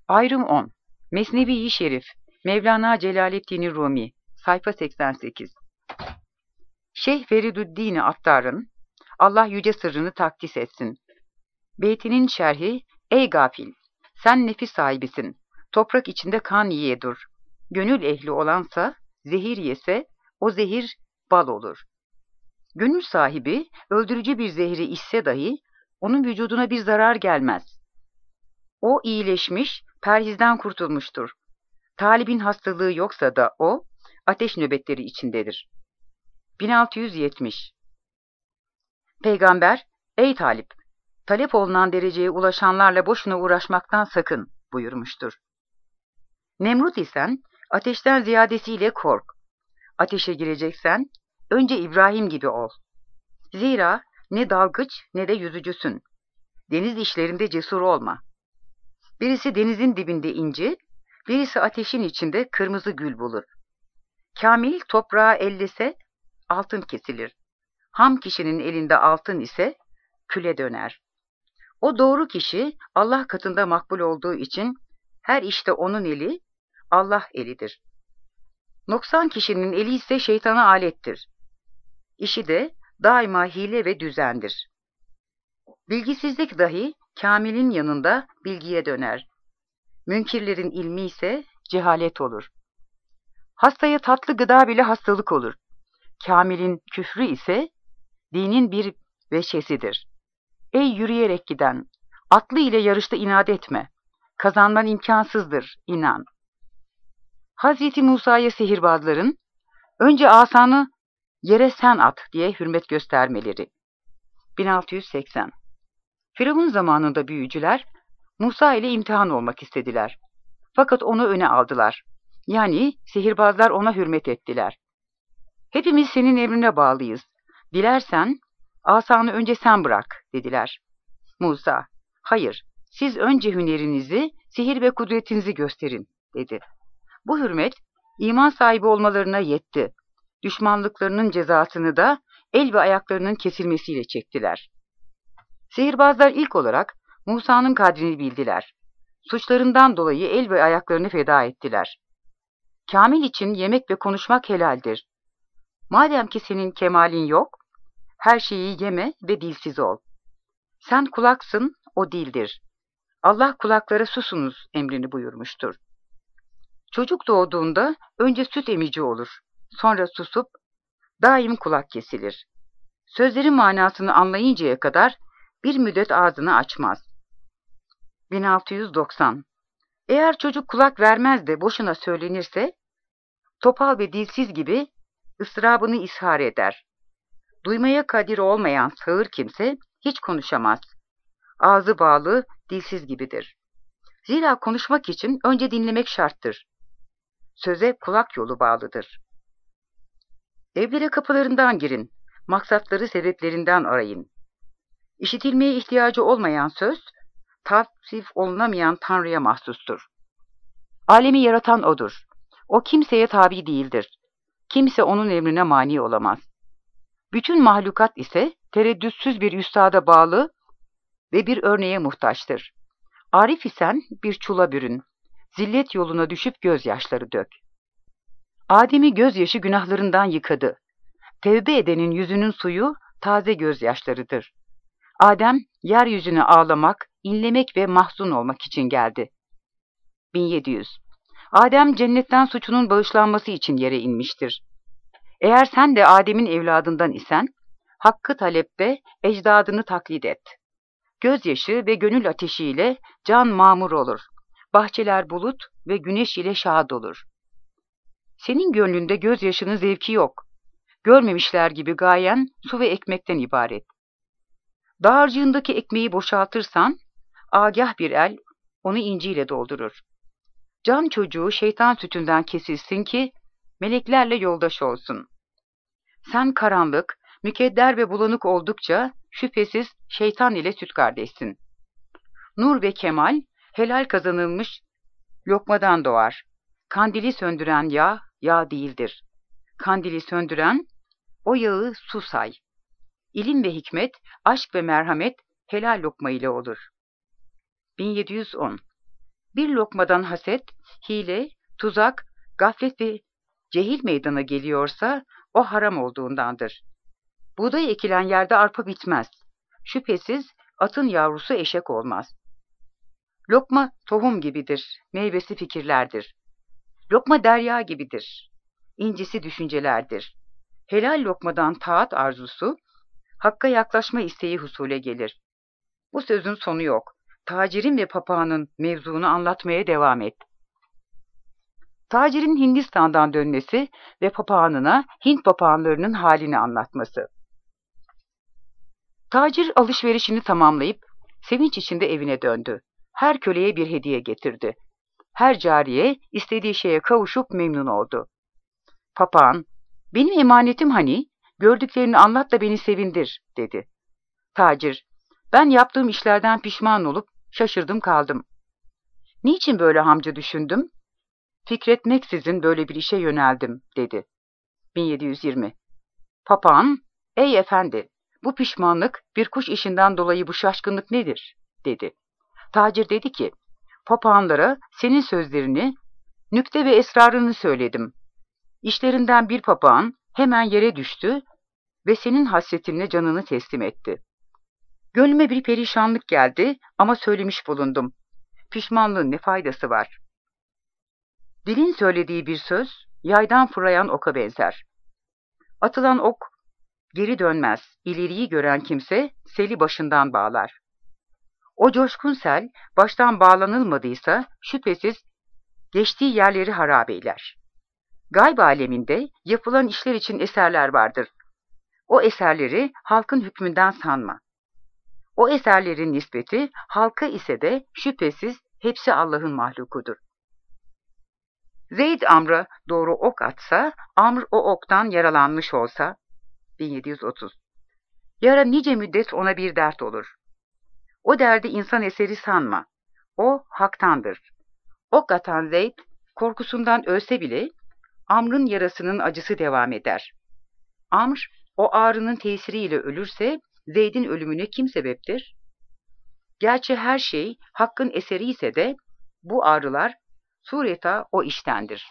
Ayrım 10. Mesnevi-i Şerif, Mevlana Celaleddin Rumi, sayfa 88. Şeyh Feridüddin Attar'ın, Allah yüce sırrını takdis etsin, beytinin şerhi: Ey gafil! Sen nefis sahibisin, toprak içinde kan yiye dur. Gönül ehli olansa, zehir yese, o zehir bal olur. Gönül sahibi, öldürücü bir zehri içse dahi, onun vücuduna bir zarar gelmez. O iyileşmiş, perhizden kurtulmuştur. Talibin hastalığı yoksa da o, ateş nöbetleri içindedir. 1670. Peygamber, ey talip! Talep olunan dereceye ulaşanlarla boşuna uğraşmaktan sakın buyurmuştur. Nemrut isen, ateşten ziyadesiyle kork. Ateşe gireceksen, önce İbrahim gibi ol. Zira ne dalgıç ne de yüzücüsün. Deniz işlerinde cesur olma. Birisi denizin dibinde inci, birisi ateşin içinde kırmızı gül bulur. Kamil toprağı ellese altın kesilir. Ham kişinin elinde altın ise küle döner. O doğru kişi Allah katında makbul olduğu için her işte onun eli Allah elidir. Noksan kişinin eli ise şeytana alettir. İşi de daima hile ve düzendir. Bilgisizlik dahi kamilin yanında bilgiye döner. Münkirlerin ilmi ise cehalet olur. Hastaya tatlı gıda bile hastalık olur. Kamilin küfrü ise dinin bir veşesidir. Ey yürüyerek giden, atlı ile yarışta inat etme. Kazanman imkansızdır, inan. Hazreti Musa'ya sihirbazların, önce asanı yere sen at diye hürmet göstermeleri. 1680. Firavun zamanında büyücüler, Musa ile imtihan olmak istediler. Fakat onu öne aldılar. Yani sihirbazlar ona hürmet ettiler. Hepimiz senin emrine bağlıyız. Dilersen asanı önce sen bırak dediler. Musa, hayır, siz önce hünerinizi, sihir ve kudretinizi gösterin dedi. Bu hürmet iman sahibi olmalarına yetti. Düşmanlıklarının cezasını da el ve ayaklarının kesilmesiyle çektiler. Sihirbazlar ilk olarak Musa'nın kadrini bildiler. Suçlarından dolayı el ve ayaklarını feda ettiler. Kamil için yemek ve konuşmak helaldir. Madem ki senin kemalin yok, her şeyi yeme ve dilsiz ol. Sen kulaksın, o dildir. Allah kulaklara susunuz emrini buyurmuştur. Çocuk doğduğunda önce süt emici olur, sonra susup daim kulak kesilir. Sözlerin manasını anlayıncaya kadar bir müddet ağzını açmaz. 1690. Eğer çocuk kulak vermez de boşuna söylenirse, topal ve dilsiz gibi ıstırabını ishar eder. Duymaya kadir olmayan sağır kimse hiç konuşamaz. Ağzı bağlı, dilsiz gibidir. Zira konuşmak için önce dinlemek şarttır. Söze kulak yolu bağlıdır. Evlere kapılarından girin, maksatları sebeplerinden arayın. İşitilmeye ihtiyacı olmayan söz, tavsif olunamayan Tanrı'ya mahsustur. Alemi yaratan O'dur. O kimseye tabi değildir. Kimse onun emrine mani olamaz. Bütün mahlukat ise tereddütsüz bir üstada bağlı ve bir örneğe muhtaçtır. Arif isen bir çula bürün. Zillet yoluna düşüp gözyaşları dök. Adem'i gözyaşı günahlarından yıkadı. Tevbe edenin yüzünün suyu taze gözyaşlarıdır. Adem yeryüzüne ağlamak, inlemek ve mahzun olmak için geldi. 1700. Adem cennetten suçunun bağışlanması için yere inmiştir. Eğer sen de Adem'in evladından isen, hakkı talepte ecdadını taklit et. Gözyaşı ve gönül ateşiyle can mamur olur. Bahçeler bulut ve güneş ile şad olur. Senin gönlünde gözyaşının zevki yok. Görmemişler gibi gayen su ve ekmekten ibaret. Dağarcığındaki ekmeği boşaltırsan, agah bir el onu inciyle doldurur. Can çocuğu şeytan sütünden kesilsin ki meleklerle yoldaş olsun. Sen karanlık, mükedder ve bulanık oldukça şüphesiz şeytan ile süt kardeşsin. Nur ve kemal helal kazanılmış lokmadan doğar. Kandili söndüren yağ, yağ değildir. Kandili söndüren o yağı su say. İlim ve hikmet, aşk ve merhamet helal lokma ile olur. 1710. Bir lokmadan haset, hile, tuzak, gaflet ve cehil meydana geliyorsa o haram olduğundandır. Buğday ekilen yerde arpa bitmez. Şüphesiz atın yavrusu eşek olmaz. Lokma tohum gibidir, meyvesi fikirlerdir. Lokma derya gibidir, incisi düşüncelerdir. Helal lokmadan taat arzusu, hakka yaklaşma isteği husule gelir. Bu sözün sonu yok. Tacirin ve papağanın mevzunu anlatmaya devam et. Tacirin Hindistan'dan dönmesi ve papağanına Hint papağanlarının halini anlatması. Tacir alışverişini tamamlayıp sevinç içinde evine döndü. Her köleye bir hediye getirdi. Her cariye istediği şeye kavuşup memnun oldu. Papağan, "Benim emanetim hani, gördüklerini anlat da beni sevindir," dedi. Tacir, "Ben yaptığım işlerden pişman olup şaşırdım kaldım. Niçin böyle hamca düşündüm? Fikretmeksizin böyle bir işe yöneldim," dedi. 1720. Papağan, "Ey efendi, bu pişmanlık bir kuş işinden dolayı bu şaşkınlık nedir?" dedi. Tacir dedi ki, "Papağanlara senin sözlerini, nükte ve esrarını söyledim. İşlerinden bir papağan hemen yere düştü ve senin hasretinle canını teslim etti. Gönlüme bir perişanlık geldi ama söylemiş bulundum. Pişmanlığın ne faydası var? Dilin söylediği bir söz, yaydan fırlayan oka benzer. Atılan ok geri dönmez. İleriyi gören kimse seli başından bağlar. O coşkun sel baştan bağlanılmadıysa şüphesiz geçtiği yerleri harap eyler. Gayb aleminde yapılan işler için eserler vardır. O eserleri halkın hükmünden sanma. O eserlerin nispeti halka ise de şüphesiz hepsi Allah'ın mahlukudur. Zeyd Amr'a doğru ok atsa, Amr o oktan yaralanmış olsa, 1730. Yara nice müddet ona bir dert olur. O derdi insan eseri sanma. O haktandır. Ok atan Zeyd korkusundan ölse bile Amr'ın yarasının acısı devam eder. Amr o ağrının tesiriyle ölürse Zeyd'in ölümüne kim sebeptir? Gerçi her şey hakkın eseri ise de bu ağrılar sureta o iştendir.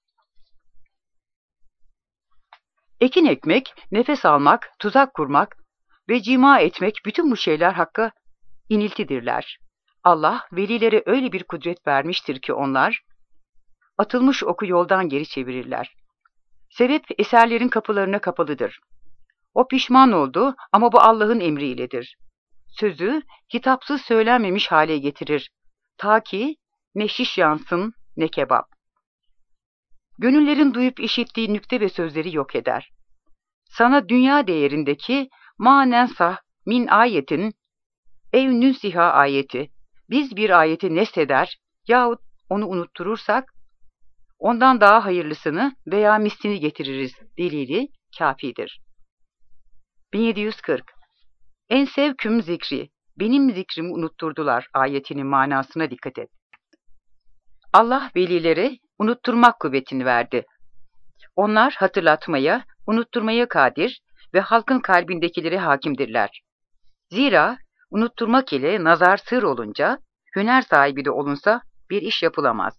Ekin ekmek, nefes almak, tuzak kurmak ve cima etmek bütün bu şeyler hakka iniltidirler. Allah velilere öyle bir kudret vermiştir ki onlar atılmış oku yoldan geri çevirirler. Sebep eserlerin kapılarına kapalıdır. O pişman oldu ama bu Allah'ın emriyledir. Sözü kitapsız söylenmemiş hale getirir. Ta ki ne şiş yansın ne kebap. Gönüllerin duyup işittiği nükte ve sözleri yok eder. Sana dünya değerindeki manensah min ayetin ev nünsiha ayeti, biz bir ayeti nesheder yahut onu unutturursak ondan daha hayırlısını veya mislini getiririz delili kafidir. 1740. En sevküm zikri, benim zikrimi unutturdular ayetinin manasına dikkat et. Allah velilere unutturmak kuvvetini verdi. Onlar hatırlatmaya, unutturmaya kadir ve halkın kalbindekileri hakimdirler. Zira unutturmak ile nazar sır olunca, hüner sahibi de olunsa bir iş yapılamaz.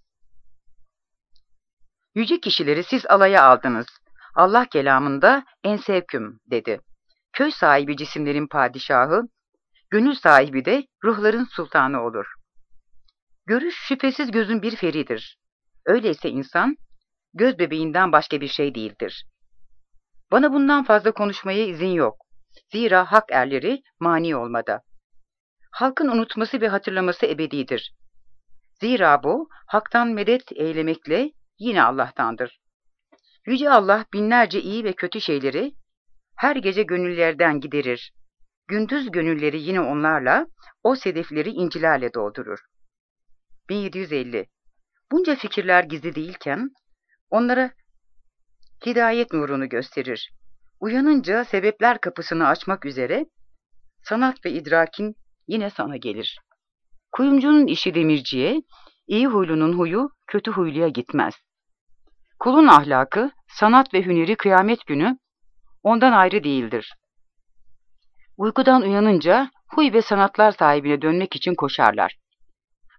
Yüce kişileri siz alaya aldınız. Allah kelamında en sevküm dedi. Köy sahibi cisimlerin padişahı, gönül sahibi de ruhların sultanı olur. Görüş şüphesiz gözün bir feridir. Öyleyse insan, göz bebeğinden başka bir şey değildir. Bana bundan fazla konuşmaya izin yok. Zira hak erleri mani olmada. Halkın unutması ve hatırlaması ebedidir. Zira bu, haktan medet eylemekle yine Allah'tandır. Yüce Allah binlerce iyi ve kötü şeyleri her gece gönüllerden giderir. Gündüz gönülleri yine onlarla, o sedefleri incilerle doldurur. 1750. Bunca fikirler gizli değilken, onlara hidayet nurunu gösterir. Uyanınca sebepler kapısını açmak üzere, sanat ve idrakin yine sana gelir. Kuyumcunun işi demirciye, iyi huylunun huyu kötü huyluya gitmez. Kulun ahlakı, sanat ve hüneri kıyamet günü ondan ayrı değildir. Uykudan uyanınca huy ve sanatlar sahibine dönmek için koşarlar.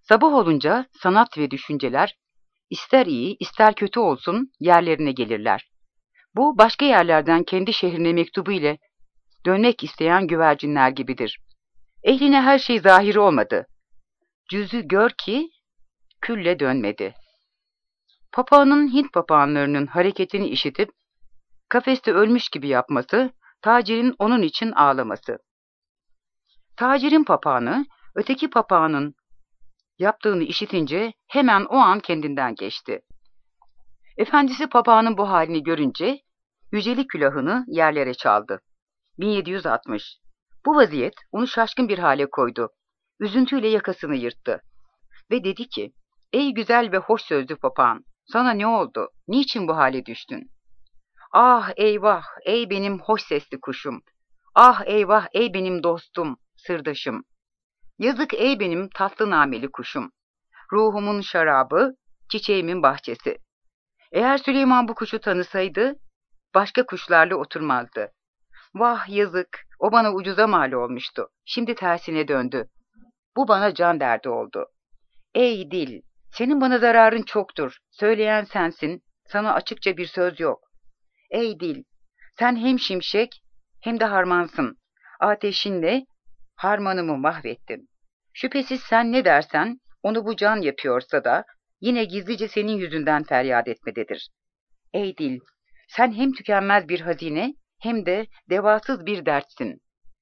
Sabah olunca sanat ve düşünceler, ister iyi ister kötü olsun yerlerine gelirler. Bu başka yerlerden kendi şehrine mektubu ile dönmek isteyen güvercinler gibidir. Ehline her şey zahir olmadı. Cüzü gör ki külle dönmedi. Papağanın Hint papağanlarının hareketini işitip kafeste ölmüş gibi yapması, tacirin onun için ağlaması. Tacirin papağanı öteki papağanın yaptığını işitince hemen o an kendinden geçti. Efendisi papağanın bu halini görünce yücelik külahını yerlere çaldı. 1760. Bu vaziyet onu şaşkın bir hale koydu. Üzüntüyle yakasını yırttı ve dedi ki, ''Ey güzel ve hoş sözlü papağan, sana ne oldu? Niçin bu hale düştün? Ah eyvah, ey benim hoş sesli kuşum! Ah eyvah, ey benim dostum, sırdaşım! Yazık ey benim tatlı nameli kuşum! Ruhumun şarabı, çiçeğimin bahçesi! Eğer Süleyman bu kuşu tanısaydı, başka kuşlarla oturmazdı. Vah yazık, o bana ucuza mal olmuştu. Şimdi tersine döndü. Bu bana can derdi oldu. Ey dil, senin bana zararın çoktur. Söyleyen sensin, sana açıkça bir söz yok. Ey dil, sen hem şimşek hem de harmansın. Ateşinle harmanımı mahvettin. Şüphesiz sen ne dersen, onu bu can yapıyorsa da, yine gizlice senin yüzünden feryat etmededir. Ey dil, sen hem tükenmez bir hazine, hem de devasız bir dertsin.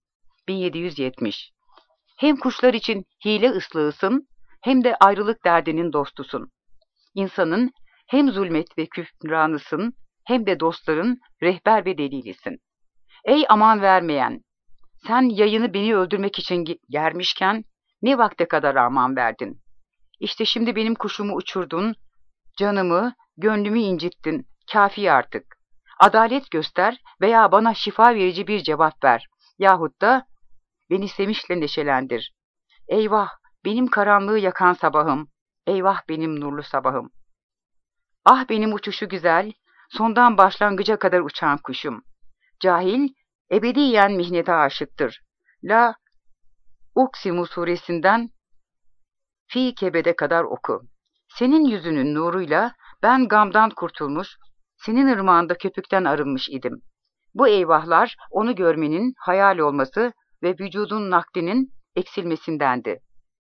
1770. Hem kuşlar için hile ıslığısın, hem de ayrılık derdinin dostusun. İnsanın hem zulmet ve küfranısın, hem de dostların rehber ve delilisin. Ey aman vermeyen, sen yayını beni öldürmek için germişken, ne vakte kadar aman verdin? İşte şimdi benim kuşumu uçurdun, canımı, gönlümü incittin, kafi artık. Adalet göster veya bana şifa verici bir cevap ver. Yahut da beni sevinçle neşelendir. Eyvah, benim karanlığı yakan sabahım. Eyvah benim nurlu sabahım. Ah benim uçuşu güzel, sondan başlangıca kadar uçan kuşum. Cahil, ebediyen mihnete aşıktır. La Uksimu suresinden Fi Kebede kadar oku. Senin yüzünün nuruyla ben gamdan kurtulmuş, senin ırmağında köpükten arınmış idim. Bu eyvahlar onu görmenin hayal olması ve vücudun nakdinin eksilmesindendi.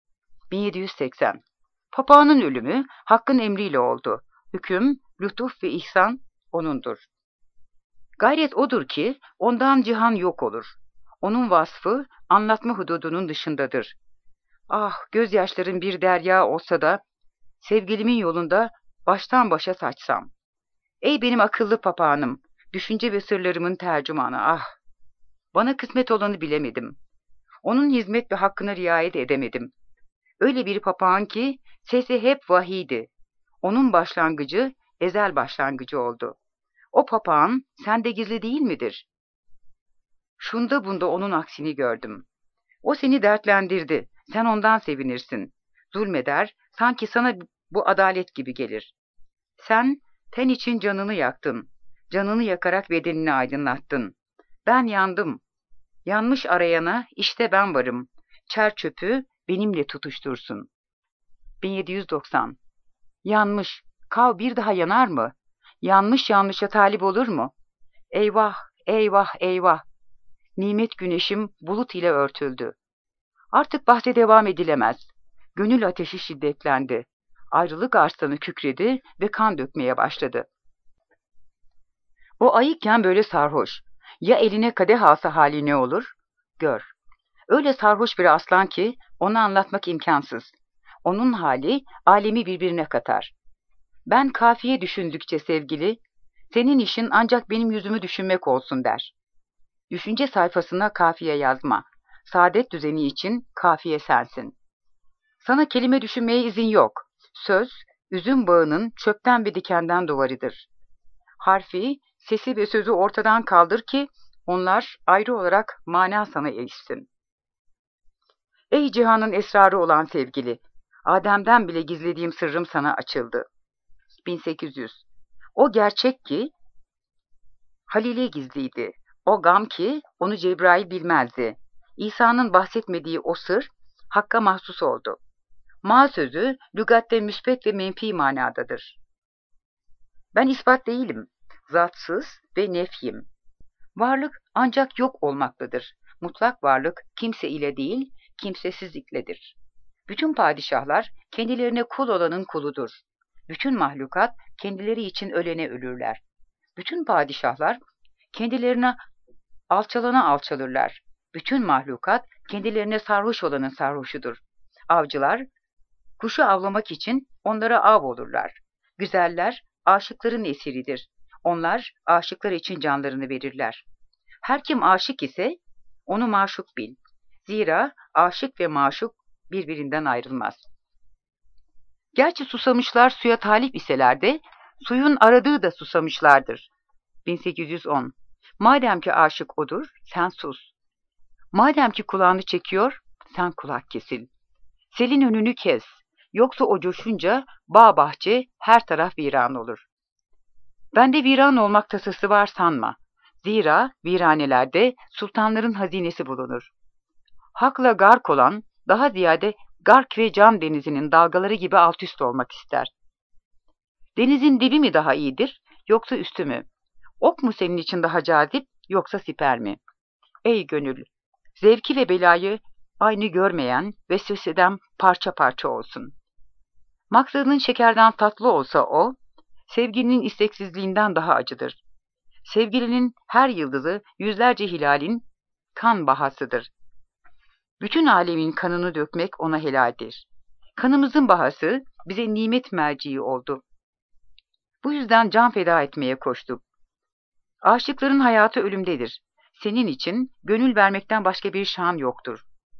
1780. Papağanın ölümü Hakk'ın emriyle oldu. Hüküm, lütuf ve ihsan O'nundur. Gayret odur ki ondan cihan yok olur. Onun vasfı anlatma hududunun dışındadır. Ah, gözyaşların bir derya olsa da sevgilimin yolunda baştan başa saçsam. Ey benim akıllı papağanım, düşünce ve sırlarımın tercümanı, ah! Bana kısmet olanı bilemedim. Onun hizmet ve hakkına riayet edemedim. Öyle bir papağan ki sesi hep vahiydi. Onun başlangıcı ezel başlangıcı oldu. O papağan sende gizli değil midir? Şunda bunda onun aksini gördüm. O seni dertlendirdi, sen ondan sevinirsin. Zulmeder, sanki sana bu adalet gibi gelir. Sen ten için canını yaktın. Canını yakarak bedenini aydınlattın. Ben yandım. Yanmış arayana işte ben varım. Çer çöpü benimle tutuştursun. 1790. Yanmış. Kav bir daha yanar mı? Yanmış yanlışa talip olur mu? Eyvah, eyvah, eyvah. Nimet güneşim bulut ile örtüldü. Artık bahse devam edilemez. Gönül ateşi şiddetlendi. Ayrılık arslanı kükredi ve kan dökmeye başladı. O ayıkken böyle sarhoş. Ya eline kadeh alsa hali ne olur? Gör. Öyle sarhoş bir aslan ki onu anlatmak imkansız. Onun hali alemi birbirine katar. Ben kafiye düşündükçe sevgili, senin işin ancak benim yüzümü düşünmek olsun der. Düşünce sayfasına kafiye yazma. Saadet düzeni için kafiye sensin. Sana kelime düşünmeye izin yok. Söz, üzüm bağının çöpten ve dikenden duvarıdır. Harfi, sesi ve sözü ortadan kaldır ki onlar ayrı olarak mana sana erişsin. Ey cihanın esrarı olan sevgili, Adem'den bile gizlediğim sırrım sana açıldı. 1800. O gerçek ki Halil'e gizliydi. O gam ki onu Cebrail bilmezdi. İsa'nın bahsetmediği o sır Hakk'a mahsus oldu. Ma sözü lügatte müsbet ve menfi manadadır. Ben ispat değilim, zatsız ve nefyim. Varlık ancak yok olmaktadır. Mutlak varlık kimse ile değil, kimsesizlikledir. Bütün padişahlar kendilerine kul olanın kuludur. Bütün mahlukat kendileri için ölene ölürler. Bütün padişahlar kendilerine alçalana alçalırlar. Bütün mahlukat kendilerine sarhoş olanın sarhoşudur. Avcılar kuşu avlamak için onlara av olurlar. Güzeller aşıkların esiridir. Onlar aşıklar için canlarını verirler. Her kim aşık ise onu maşuk bil. Zira aşık ve maşuk birbirinden ayrılmaz. Gerçi susamışlar suya talip iseler de suyun aradığı da susamışlardır. 1810. Madem ki aşık odur, sen sus. Madem ki kulağını çekiyor, sen kulak kesil. Selin önünü kes. Yoksa o coşunca bağ bahçe her taraf viran olur. Bende viran olmak tasası var sanma. Zira viranelerde sultanların hazinesi bulunur. Hakla gark olan daha ziyade gark ve cam denizinin dalgaları gibi alt üst olmak ister. Denizin dibi mi daha iyidir, yoksa üstü mü? Ok mu senin için daha cazip, yoksa siper mi? Ey gönül, zevki ve belayı aynı görmeyen vesveseden parça parça olsun. Maksadın şekerden tatlı olsa o, sevginin isteksizliğinden daha acıdır. Sevgilinin her yıldızı yüzlerce hilalin kan bahasıdır. Bütün alemin kanını dökmek ona helaldir. Kanımızın bahası bize nimet merciği oldu. Bu yüzden can feda etmeye koştuk. Aşıkların hayatı ölümdedir. Senin için gönül vermekten başka bir şan yoktur.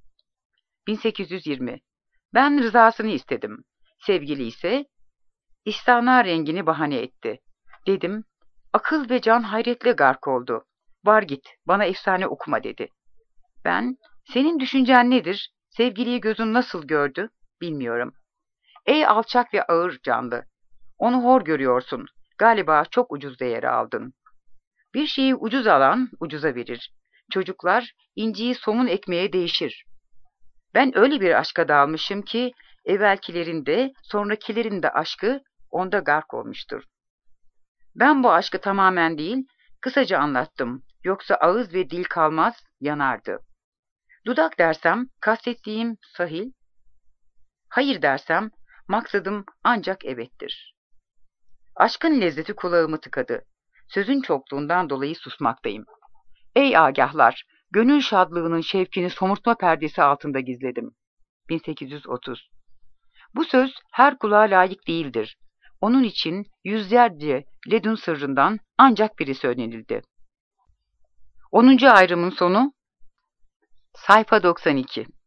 1820. Ben rızasını istedim. Sevgili ise istana rengini bahane etti. Dedim, akıl ve can hayretle gark oldu. Var git, bana efsane okuma dedi. Ben, senin düşüncen nedir? Sevgiliyi gözün nasıl gördü? Bilmiyorum. Ey alçak ve ağır canlı, onu hor görüyorsun. Galiba çok ucuz değere aldın. Bir şeyi ucuz alan ucuza verir. Çocuklar inciyi somun ekmeğe değişir. Ben öyle bir aşka dalmışım ki evvelkilerin de sonrakilerin de aşkı onda gark olmuştur. Ben bu aşkı tamamen değil, kısaca anlattım. Yoksa ağız ve dil kalmaz, yanardı. Dudak dersem kastettiğim sahil, hayır dersem maksadım ancak evettir. Aşkın lezzeti kulağımı tıkadı. Sözün çokluğundan dolayı susmaktayım. Ey agahlar, gönül şadlığının şevkini somurtma perdesi altında gizledim. 1830. Bu söz her kulağa layık değildir. Onun için yüzlerce ledün sırrından ancak biri söylenildi. 10. ayrımın sonu, sayfa 92.